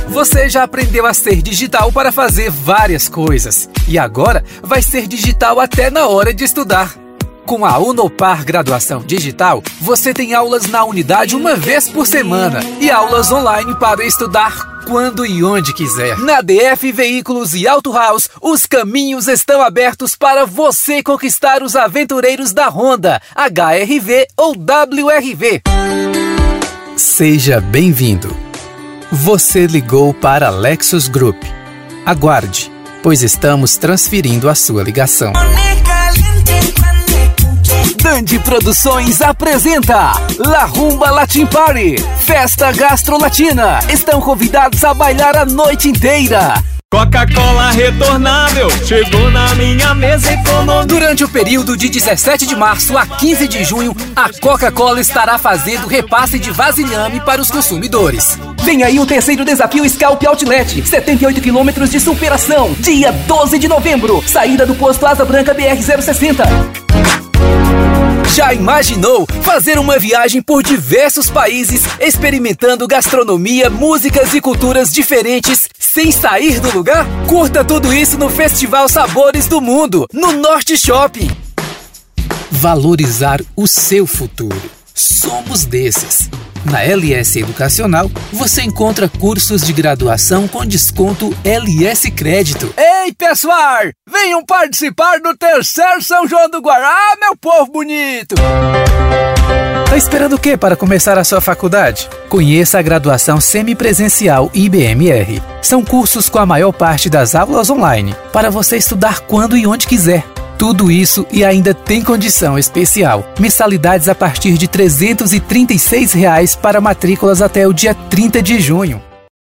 Você já aprendeu a ser digital para fazer várias coisas e agora vai ser digital até na hora de estudar. Com a Unopar Graduação Digital, você tem aulas na unidade uma vez por semana e aulas online para estudar quando e onde quiser. Na DF Veículos e Auto House, os caminhos estão abertos para você conquistar os aventureiros da Honda, HR-V ou WR-V. Seja bem-vindo. Você ligou para a Lexus Group. Aguarde, pois estamos transferindo a sua ligação. Dandy Produções apresenta La Rumba Latin Party, festa gastro-latina. Estão convidados a bailar a noite inteira. Coca-Cola retornável chegou na minha mesa econômica. Durante o período de 17 de março a 15 de junho, a Coca-Cola estará fazendo repasse de vasilhame para os consumidores. Vem aí o terceiro desafio Scalp Outlet, 78 quilômetros de superação, dia 12 de novembro, saída do posto Asa Branca BR-060. Já imaginou fazer uma viagem por diversos países, experimentando gastronomia, músicas e culturas diferentes, sem sair do lugar? Curta tudo isso no Festival Sabores do Mundo, no Norte Shopping. Valorizar o seu futuro. Somos desses. Na LS Educacional, você encontra cursos de graduação com desconto LS Crédito. Ei, pessoal! Venham participar do terceiro São João do Guará, meu povo bonito! Tá esperando o quê para começar a sua faculdade? Conheça a graduação semipresencial IBMR. São cursos com a maior parte das aulas online, para você estudar quando e onde quiser. Tudo isso e ainda tem condição especial. Mensalidades a partir de R$ 336 para matrículas até o dia 30 de junho.